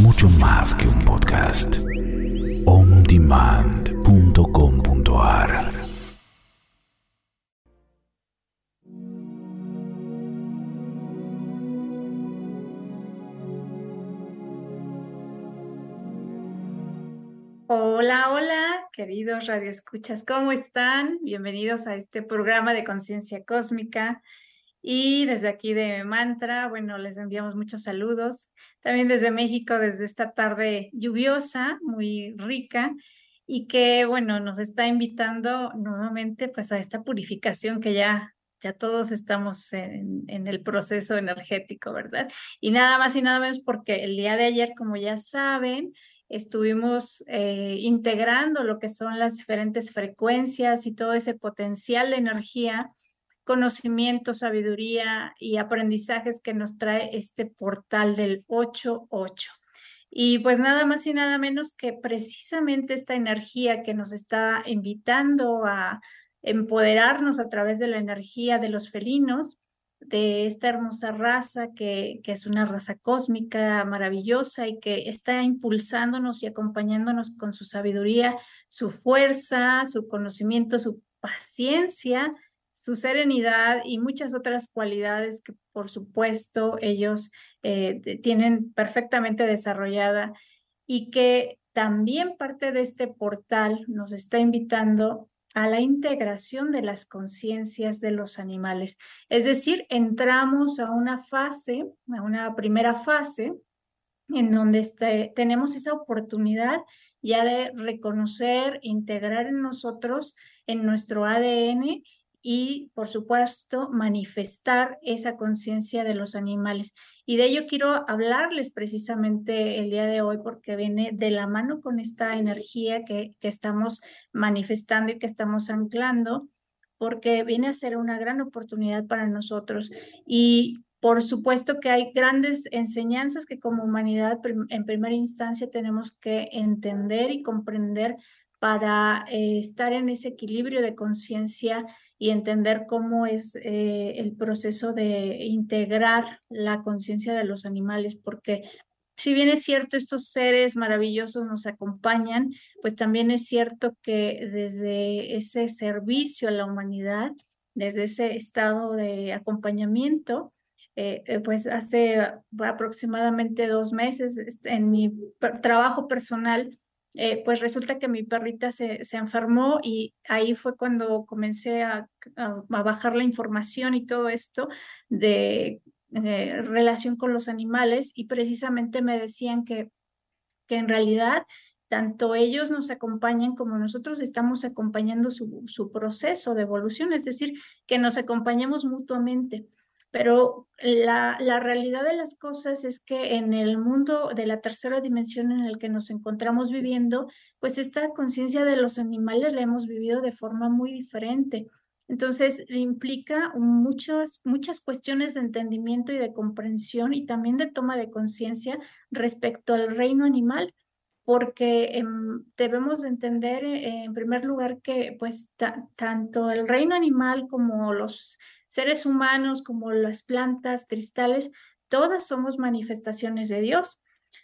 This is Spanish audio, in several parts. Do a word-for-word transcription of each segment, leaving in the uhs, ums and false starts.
mucho más que un podcast. on demand punto com punto a r. Hola, hola, queridos radioescuchas, ¿cómo están? Bienvenidos a este programa de Conciencia Cósmica. Y desde aquí de Mantra, bueno, les enviamos muchos saludos. También desde México, desde esta tarde lluviosa, muy rica, y que, bueno, nos está invitando nuevamente pues a esta purificación que ya, ya todos estamos en, en el proceso energético, ¿verdad? Y nada más y nada menos porque el día de ayer, como ya saben, estuvimos eh, integrando lo que son las diferentes frecuencias y todo ese potencial de energía, conocimiento, sabiduría y aprendizajes que nos trae este portal del ocho ocho. Y pues nada más y nada menos que precisamente esta energía que nos está invitando a empoderarnos a través de la energía de los felinos, de esta hermosa raza que, que es una raza cósmica maravillosa y que está impulsándonos y acompañándonos con su sabiduría, su fuerza, su conocimiento, su paciencia, su serenidad y muchas otras cualidades que por supuesto ellos eh, tienen perfectamente desarrollada, y que también parte de este portal nos está invitando a la integración de las conciencias de los animales. Es decir, entramos a una fase, a una primera fase, en donde este, tenemos esa oportunidad ya de reconocer, integrar en nosotros, en nuestro A D N y, por supuesto, manifestar esa conciencia de los animales. Y de ello quiero hablarles precisamente el día de hoy porque viene de la mano con esta energía que, que estamos manifestando y que estamos anclando, porque viene a ser una gran oportunidad para nosotros. Y por supuesto que hay grandes enseñanzas que como humanidad prim en primera instancia tenemos que entender y comprender para eh, estar en ese equilibrio de conciencia y entender cómo es eh, el proceso de integrar la conciencia de los animales, porque si bien es cierto, estos seres maravillosos nos acompañan, pues también es cierto que desde ese servicio a la humanidad, desde ese estado de acompañamiento, eh, eh, pues hace aproximadamente dos meses este, en mi per trabajo personal, eh, pues resulta que mi perrita se, se enfermó y ahí fue cuando comencé a, a, a bajar la información y todo esto de eh, relación con los animales, y precisamente me decían que, que en realidad tanto ellos nos acompañan como nosotros estamos acompañando su, su proceso de evolución, es decir, que nos acompañamos mutuamente. Pero la, la realidad de las cosas es que en el mundo de la tercera dimensión en el que nos encontramos viviendo, pues esta conciencia de los animales la hemos vivido de forma muy diferente. Entonces, implica muchos, muchas cuestiones de entendimiento y de comprensión y también de toma de conciencia respecto al reino animal, porque eh, debemos de entender eh, en primer lugar que pues tanto el reino animal como los seres humanos, como las plantas, cristales, todas somos manifestaciones de Dios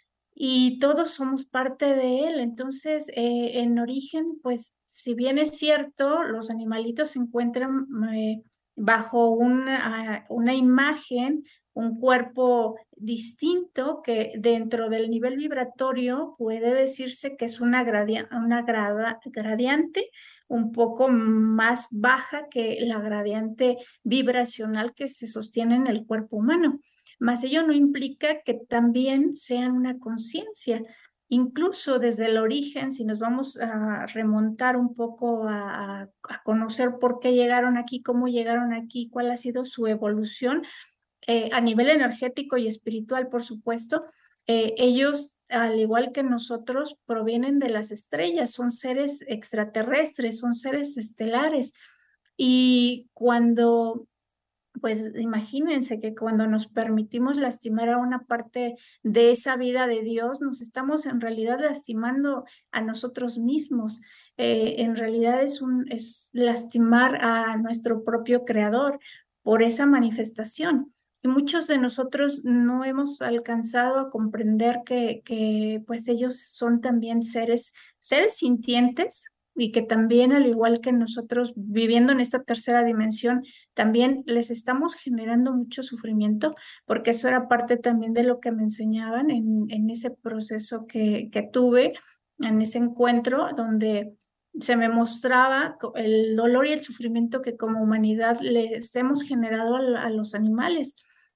y todos somos parte de él. Entonces, eh, en origen, pues si bien es cierto, los animalitos se encuentran eh, bajo una, una imagen, un cuerpo distinto que dentro del nivel vibratorio puede decirse que es una, gradia, una grada, gradiente un poco más baja que la gradiente vibracional que se sostiene en el cuerpo humano. Mas ello no implica que también sean una conciencia. Incluso desde el origen, si nos vamos a remontar un poco a, a, a conocer por qué llegaron aquí, cómo llegaron aquí, cuál ha sido su evolución, eh, a nivel energético y espiritual, por supuesto, eh, ellos, al igual que nosotros, provienen de las estrellas, son seres extraterrestres, son seres estelares. Y cuando pues imagínense que cuando nos permitimos lastimar a una parte de esa vida de Dios, nos estamos en realidad lastimando a nosotros mismos. Eh, en realidad es, un, es lastimar a nuestro propio creador por esa manifestación. y muchos de nosotros no hemos alcanzado a comprender que, que pues ellos son también seres, seres sintientes y que también, al igual que nosotros viviendo en esta tercera dimensión, también les estamos generando mucho sufrimiento, porque eso era parte también de lo que me enseñaban en, en ese proceso que, que tuve, en ese encuentro donde se me mostraba el dolor y el sufrimiento que como humanidad les hemos generado a, a los animales.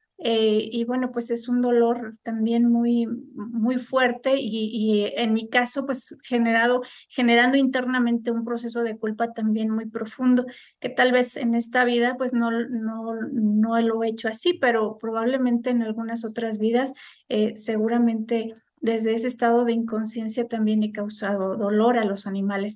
Eh, y bueno, pues es un dolor también muy, muy fuerte y, y en mi caso, pues generado, generando internamente un proceso de culpa también muy profundo, que tal vez en esta vida pues no, no, no lo he hecho así, pero probablemente en algunas otras vidas, eh, seguramente desde ese estado de inconsciencia también he causado dolor a los animales.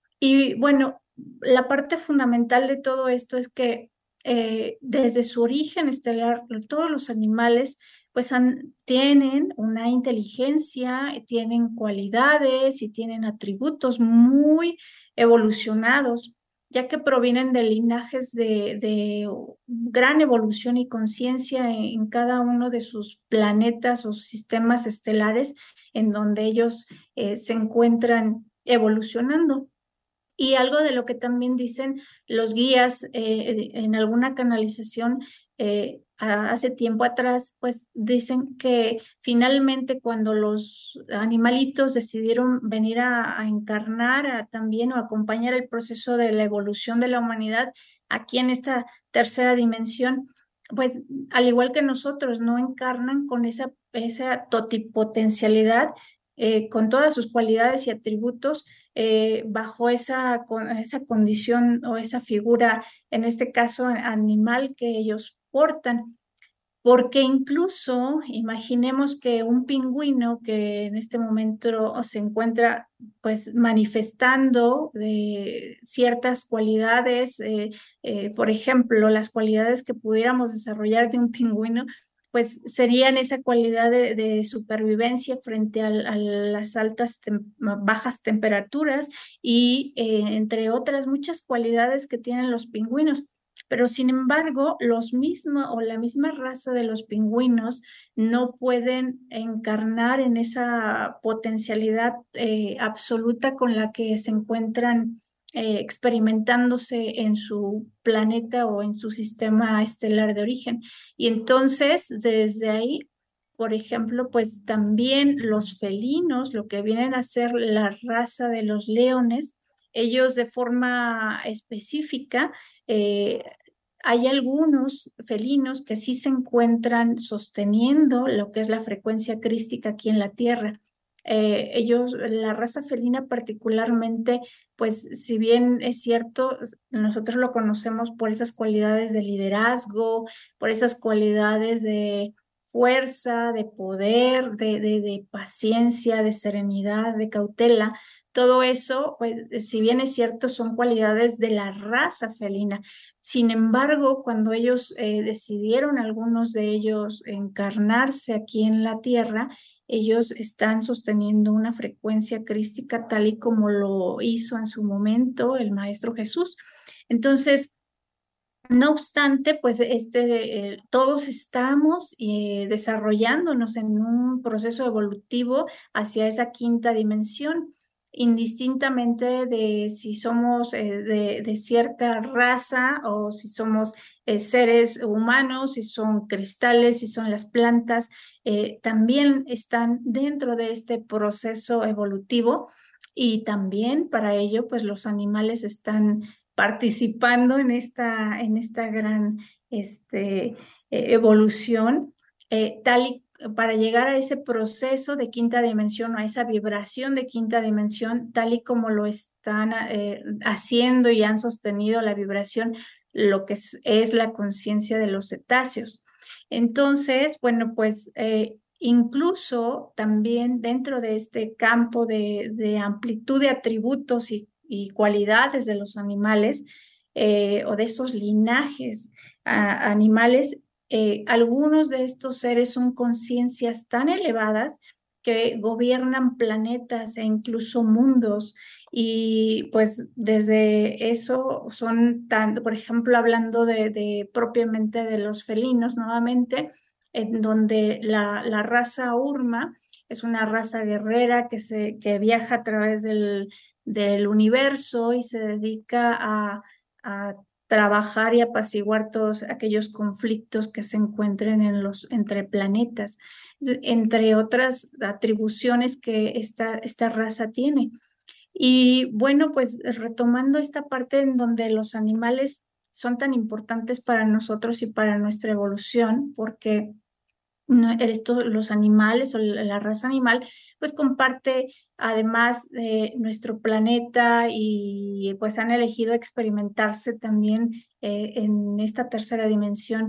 Y bueno, la parte fundamental de todo esto es que eh, desde su origen estelar, todos los animales pues han- tienen una inteligencia, tienen cualidades y tienen atributos muy evolucionados, ya que provienen de linajes de, de gran evolución y conciencia en, en cada uno de sus planetas o sistemas estelares en donde ellos eh, se encuentran evolucionando. Y algo de lo que también dicen los guías eh, en alguna canalización eh, a- hace tiempo atrás, pues dicen que finalmente cuando los animalitos decidieron venir a, a encarnar a- también o acompañar el proceso de la evolución de la humanidad aquí en esta tercera dimensión, pues al igual que nosotros, no encarnan con esa, esa totipotencialidad, eh, con todas sus cualidades y atributos eh, bajo esa, con- esa condición o esa figura, en este caso animal que ellos portan. Porque incluso imaginemos que un pingüino que en este momento se encuentra pues manifestando de ciertas cualidades, eh, eh, por ejemplo, las cualidades que pudiéramos desarrollar de un pingüino, pues serían esa cualidad de, de supervivencia frente al- a, las altas, tem- bajas temperaturas y eh, entre otras muchas cualidades que tienen los pingüinos. Pero sin embargo, los mismos o la misma raza de los pingüinos no pueden encarnar en esa potencialidad eh, absoluta con la que se encuentran eh, experimentándose en su planeta o en su sistema estelar de origen. Y entonces, desde ahí, por ejemplo, pues también los felinos, lo que vienen a ser la raza de los leones, ellos de forma específica, eh, hay algunos felinos que sí se encuentran sosteniendo lo que es la frecuencia crística aquí en la Tierra. Eh, ellos, la raza felina particularmente, pues si bien es cierto, nosotros lo conocemos por esas cualidades de liderazgo, por esas cualidades de fuerza, de poder, de, de, de paciencia, de serenidad, de cautela. Todo eso, pues, si bien es cierto, son cualidades de la raza felina. Sin embargo, cuando ellos eh, decidieron, algunos de ellos, encarnarse aquí en la Tierra, ellos están sosteniendo una frecuencia crística tal y como lo hizo en su momento el Maestro Jesús. Entonces, no obstante, pues este, eh, todos estamos eh, desarrollándonos en un proceso evolutivo hacia esa quinta dimensión, indistintamente de si somos eh, de, de cierta raza o si somos eh, seres humanos, si son cristales, si son las plantas, eh, también están dentro de este proceso evolutivo y también para ello, pues los animales están participando en esta, en esta gran este, eh, evolución, eh, tal y para llegar a ese proceso de quinta dimensión, a esa vibración de quinta dimensión, tal y como lo están eh, haciendo y han sostenido la vibración, lo que es, es la conciencia de los cetáceos. Entonces, bueno, pues eh, incluso también dentro de este campo de, de amplitud de atributos y y cualidades de los animales eh, o de esos linajes a, animales, eh, algunos de estos seres son conciencias tan elevadas que gobiernan planetas e incluso mundos Y pues desde eso son tan, por ejemplo, hablando de, de propiamente de los felinos nuevamente, en donde la, la raza Urma es una raza guerrera que, se, que viaja a través del, del universo y se dedica a, a trabajar y apaciguar todos aquellos conflictos que se encuentren en los, entre planetas, entre otras atribuciones que esta, esta raza tiene. Y bueno, pues retomando esta parte en donde los animales son tan importantes para nosotros y para nuestra evolución, porque no, esto, los animales o la, la raza animal, pues comparte además de nuestro planeta y pues han elegido experimentarse también eh, en esta tercera dimensión.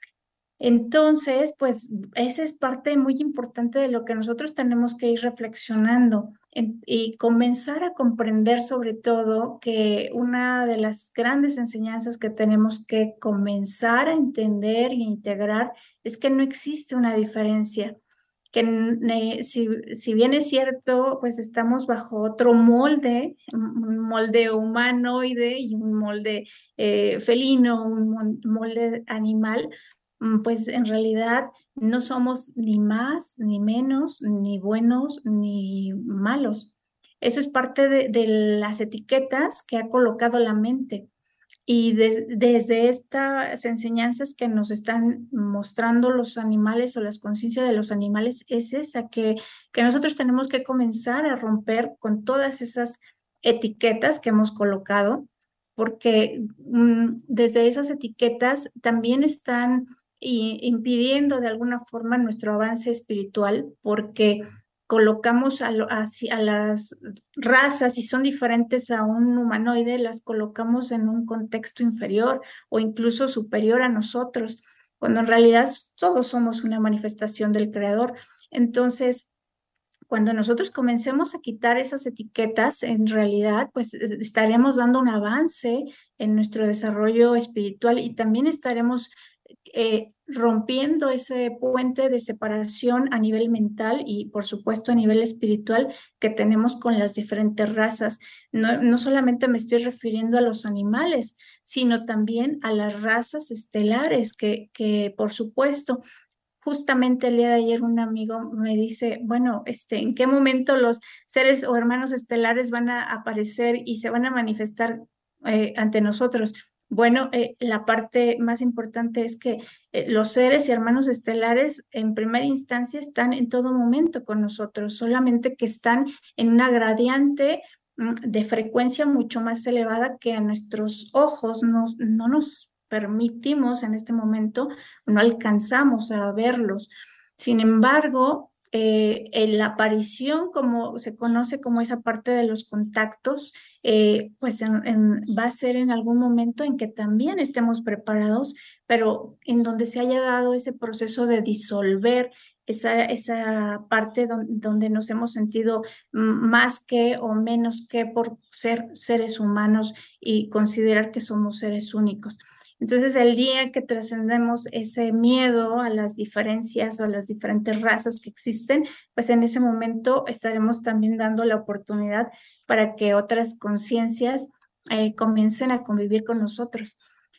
Entonces, pues esa es parte muy importante de lo que nosotros tenemos que ir reflexionando en- y comenzar a comprender sobre todo que una de las grandes enseñanzas que tenemos que comenzar a entender e integrar es que no existe una diferencia, que n- eh, si, si bien es cierto, pues estamos bajo otro molde, un molde humanoide y un molde eh, felino, un mon- molde animal, mm, pues en realidad no somos ni más, ni menos, ni buenos, ni malos. Eso es parte de, de las etiquetas que ha colocado la mente. Y des- desde estas enseñanzas que nos están mostrando los animales o las conciencias de los animales, es esa que, que nosotros tenemos que comenzar a romper con todas esas etiquetas que hemos colocado, porque mm, desde esas etiquetas también están i- impidiendo de alguna forma nuestro avance espiritual, porque colocamos a, lo- a si- a las razas, si son diferentes a un humanoide, las colocamos en un contexto inferior o incluso superior a nosotros, cuando en realidad todos somos una manifestación del Creador. Entonces, cuando nosotros comencemos a quitar esas etiquetas, en realidad, pues eh, estaremos dando un avance en nuestro desarrollo espiritual y también estaremos eh, rompiendo ese puente de separación a nivel mental y, por supuesto, a nivel espiritual que tenemos con las diferentes razas. No, no solamente me estoy refiriendo a los animales, sino también a las razas estelares que, que por supuesto, justamente el día de ayer un amigo me dice, bueno, este, ¿en qué momento los seres o hermanos estelares van a aparecer y se van a manifestar eh, ante nosotros? Bueno, eh, la parte más importante es que eh, los seres y hermanos estelares en primera instancia están en todo momento con nosotros, solamente que están en una gradiente mm, de frecuencia mucho más elevada que a nuestros ojos nos, no nos permitimos en este momento, no alcanzamos a verlos. Sin embargo, eh, en la aparición, como se conoce como esa parte de los contactos, eh, pues en- en- va a ser en algún momento en que también estemos preparados, pero en donde se haya dado ese proceso de disolver esa, esa parte don- donde nos hemos sentido mm, más que o menos que por ser seres humanos y considerar que somos seres únicos. Entonces, el día que trascendemos ese miedo a las diferencias o a las diferentes razas que existen, pues en ese momento estaremos también dando la oportunidad para que otras conciencias eh, comiencen a convivir con nosotros.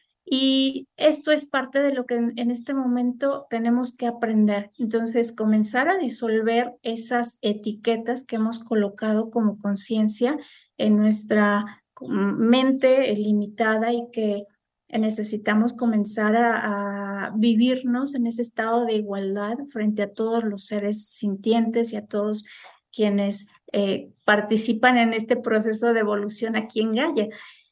Y esto es parte de lo que en, en este momento tenemos que aprender. Entonces, comenzar a disolver esas etiquetas que hemos colocado como conciencia en nuestra mm, mente eh, limitada y que necesitamos comenzar a, a vivirnos en ese estado de igualdad frente a todos los seres sintientes y a todos quienes eh, participan en este proceso de evolución aquí en Gaia.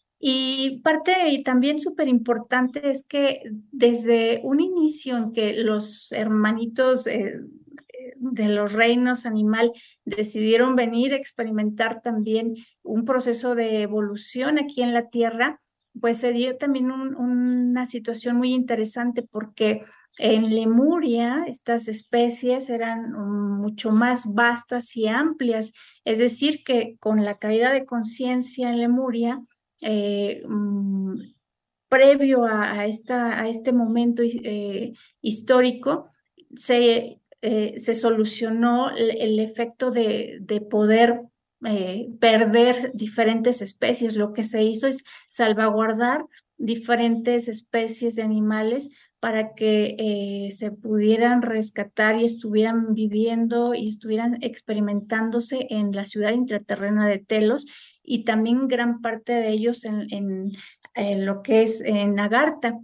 Y parte y también súper importante es que desde un inicio en que los hermanitos eh, de los reinos animal decidieron venir a experimentar también un proceso de evolución aquí en la Tierra, pues se dio también un- una situación muy interesante porque en Lemuria estas especies eran mm, mucho más vastas y amplias, es decir, que con la caída de conciencia en Lemuria, eh, mm, previo a, a esta, a este momento eh, histórico, se, eh, se solucionó el, el efecto de, de poder eh, perder diferentes especies. Lo que se hizo es salvaguardar diferentes especies de animales para que eh, se pudieran rescatar y estuvieran viviendo y estuvieran experimentándose en la ciudad intraterrena de Telos, y también gran parte de ellos en, en, en lo que es en Agartha.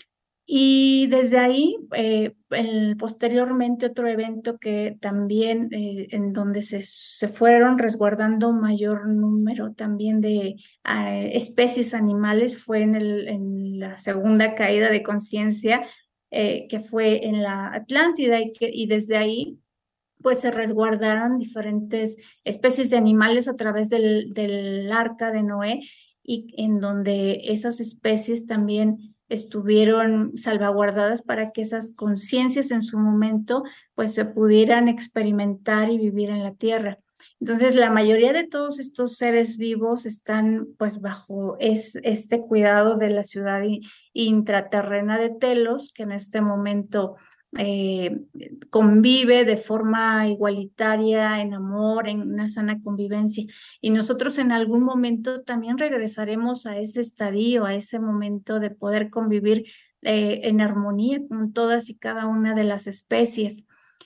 Y desde ahí, eh, el, posteriormente otro evento que también, eh, en donde se, se fueron resguardando mayor número también de eh, especies animales, fue en, el, en la segunda caída de conciencia, eh, que fue en la Atlántida, y, que, y desde ahí pues se resguardaron diferentes especies de animales a través del, del arca de Noé, y en donde esas especies también estuvieron salvaguardadas para que esas conciencias en su momento pues se pudieran experimentar y vivir en la tierra. Entonces, la mayoría de todos estos seres vivos están pues bajo es, este cuidado de la ciudad intraterrena de Telos, que en este momento eh, convive de forma igualitaria, en amor, en una sana convivencia. Y nosotros en algún momento también regresaremos a ese estadio, a ese momento de poder convivir eh, en armonía con todas y cada una de las especies.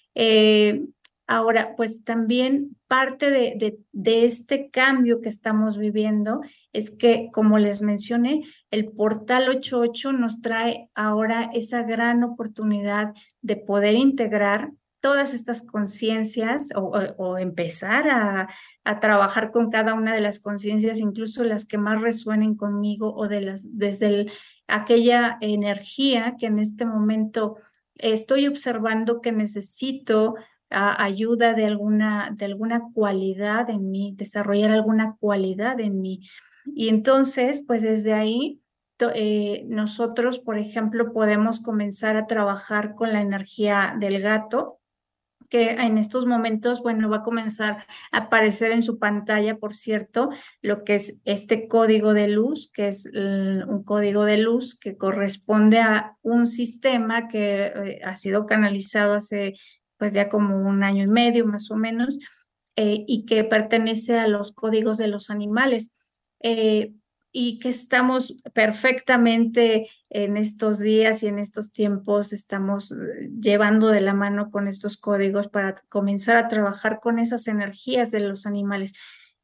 Eh, Ahora, pues también parte de, de, de este cambio que estamos viviendo es que, como les mencioné, el portal ocho ocho nos trae ahora esa gran oportunidad de poder integrar todas estas conciencias, o, o, o empezar a, a trabajar con cada una de las conciencias, incluso las que más resuenen conmigo, o de las, desde el, aquella energía que en este momento estoy observando que necesito a, ayuda de alguna, de alguna cualidad en mí, desarrollar alguna cualidad en mí. Y entonces, pues desde ahí, to, eh, nosotros, por ejemplo, podemos comenzar a trabajar con la energía del gato, que en estos momentos, bueno, va a comenzar a aparecer en su pantalla, por cierto, lo que es este código de luz, que es uh, un código de luz que corresponde a un sistema que eh, ha sido canalizado hace pues ya como un año y medio más o menos, eh, y que pertenece a los códigos de los animales. Eh, y que estamos perfectamente en estos días y en estos tiempos, estamos llevando de la mano con estos códigos para comenzar a trabajar con esas energías de los animales.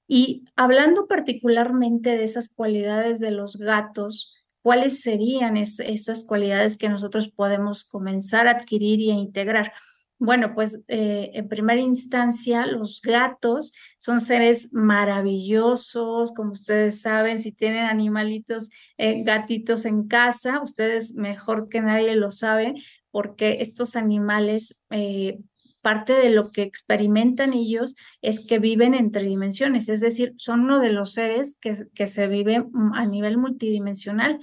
Y hablando particularmente de esas cualidades de los gatos, ¿cuáles serían es, esas cualidades que nosotros podemos comenzar a adquirir y a integrar? Bueno, pues eh, en primera instancia, los gatos son seres maravillosos, como ustedes saben. Si tienen animalitos, eh, gatitos en casa, ustedes mejor que nadie lo saben, porque estos animales, eh, parte de lo que experimentan ellos es que viven en tridimensiones, es decir, son uno de los seres que, que se vive a nivel multidimensional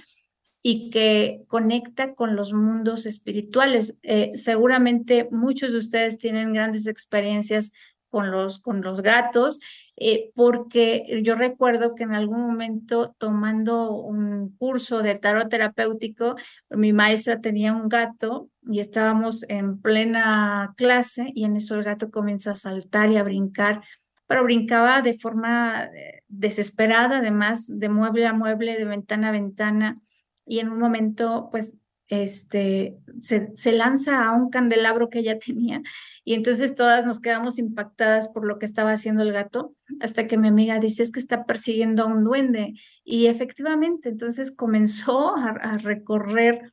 y que conecta con los mundos espirituales. Eh, seguramente muchos de ustedes tienen grandes experiencias con los, con los gatos, eh, porque yo recuerdo que en algún momento, tomando un curso de tarot terapéutico, mi maestra tenía un gato y estábamos en plena clase, y en eso el gato comienza a saltar y a brincar, pero brincaba de forma eh, desesperada, además, de mueble a mueble, de ventana a ventana. Y en un momento, pues, este, se, se lanza a un candelabro que ella tenía, y entonces todas nos quedamos impactadas por lo que estaba haciendo el gato, hasta que mi amiga dice, es que está persiguiendo a un duende. Y efectivamente, entonces comenzó a, a recorrer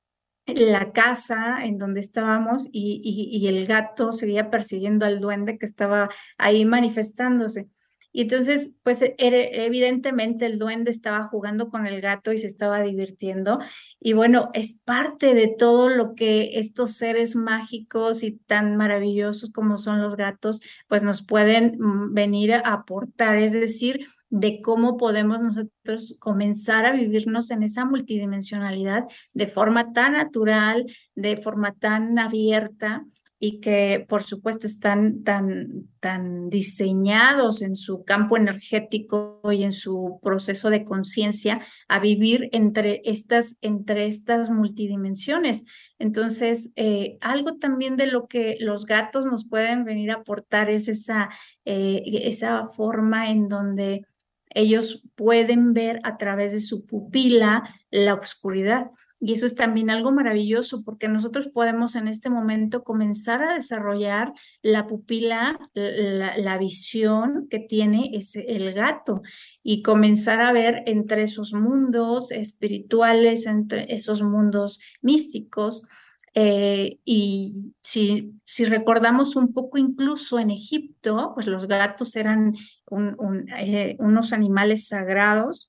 la casa en donde estábamos, y, y, y el gato seguía persiguiendo al duende que estaba ahí manifestándose. Y entonces, pues era, evidentemente el duende estaba jugando con el gato y se estaba divirtiendo. Y bueno, es parte de todo lo que estos seres mágicos y tan maravillosos como son los gatos, pues nos pueden mm, venir a aportar, es decir, de cómo podemos nosotros comenzar a vivirnos en esa multidimensionalidad de forma tan natural, de forma tan abierta, y que por supuesto están tan, tan diseñados en su campo energético y en su proceso de conciencia a vivir entre estas, entre estas multidimensiones. Entonces, eh, algo también de lo que los gatos nos pueden venir a aportar es esa, eh, esa forma en donde ellos pueden ver a través de su pupila la oscuridad. Y eso es también algo maravilloso porque nosotros podemos en este momento comenzar a desarrollar la pupila, la, la visión que tiene ese, el gato, y comenzar a ver entre esos mundos espirituales, entre esos mundos místicos. Eh, y si, si recordamos un poco, incluso en Egipto, pues los gatos eran un, un, eh, unos animales sagrados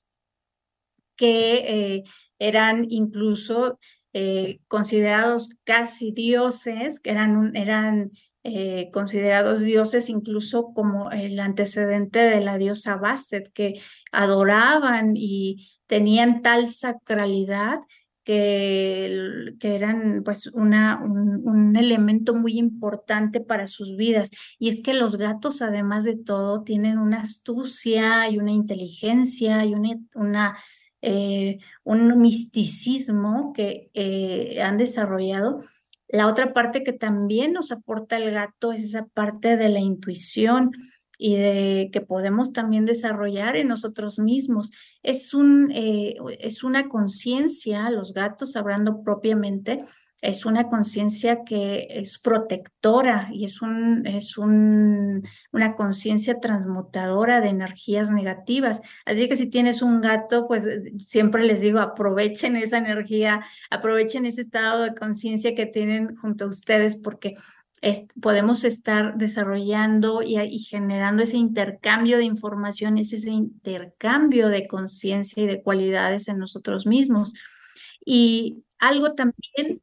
que eh, eran incluso eh, considerados casi dioses, que eran, un, eran eh, considerados dioses incluso como el antecedente de la diosa Bastet, que adoraban y tenían tal sacralidad que, que eran pues una, un, un elemento muy importante para sus vidas. Y es que los gatos, además de todo, tienen una astucia y una inteligencia y una, una eh, un misticismo que eh, han desarrollado. La otra parte que también nos aporta el gato es esa parte de la intuición y de que podemos también desarrollar en nosotros mismos. Es, un, eh, es una conciencia, los gatos, hablando propiamente, es una conciencia que es protectora y es, un, es un, una conciencia transmutadora de energías negativas. Así que si tienes un gato, pues siempre les digo, aprovechen esa energía, aprovechen ese estado de conciencia que tienen junto a ustedes, porque es, podemos estar desarrollando y, y generando ese intercambio de información, ese intercambio de conciencia y de cualidades en nosotros mismos. Y algo también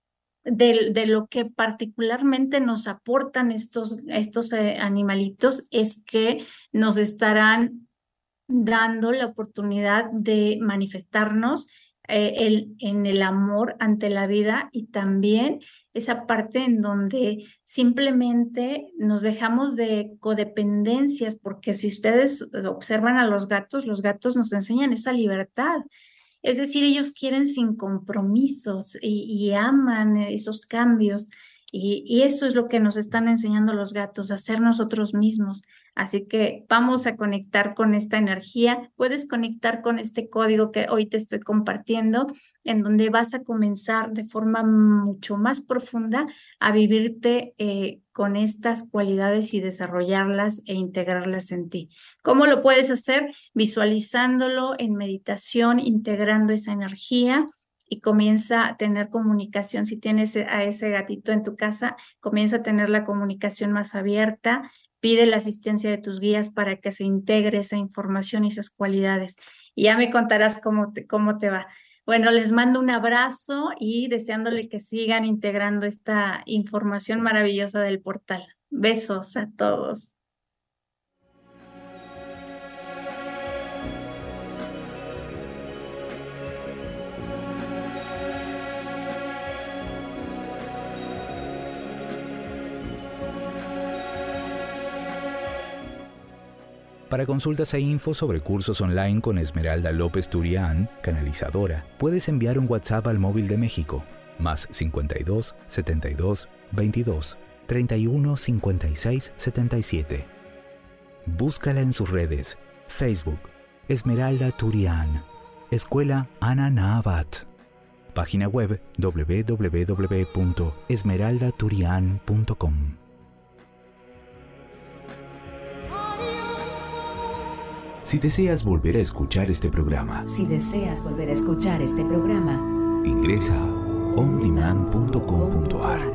De, de lo que particularmente nos aportan estos, estos eh, animalitos es que nos estarán dando la oportunidad de manifestarnos eh, el, en el amor ante la vida, y también esa parte en donde simplemente nos dejamos de codependencias, porque si ustedes observan a los gatos, los gatos nos enseñan esa libertad. Es decir, ellos quieren sin compromisos y, y aman esos cambios, y, y eso es lo que nos están enseñando los gatos, a ser nosotros mismos. Así que vamos a conectar con esta energía. Puedes conectar con este código que hoy te estoy compartiendo, en donde vas a comenzar de forma mucho más profunda a vivirte eh, con estas cualidades y desarrollarlas e integrarlas en ti. ¿Cómo lo puedes hacer? Visualizándolo en meditación, integrando esa energía, y comienza a tener comunicación. Si tienes a ese gatito en tu casa, comienza a tener la comunicación más abierta. Pide la asistencia de tus guías para que se integre esa información y esas cualidades. Y ya me contarás cómo te, cómo te va. Bueno, les mando un abrazo y deseándole que sigan integrando esta información maravillosa del portal. Besos a todos. Para consultas e info sobre cursos online con Esmeralda López Turián, canalizadora, puedes enviar un WhatsApp al móvil de México, más cincuenta y dos, setenta y dos, veintidós, treinta y uno, cincuenta y seis, setenta y siete. Búscala en sus redes, Facebook, Esmeralda Turián, Escuela Ana Naabat, página web doble u doble u doble u punto esmeralda turián punto com. Si deseas volver a escuchar este programa, Si deseas volver a escuchar este programa, ingresa a on demand punto com punto a r.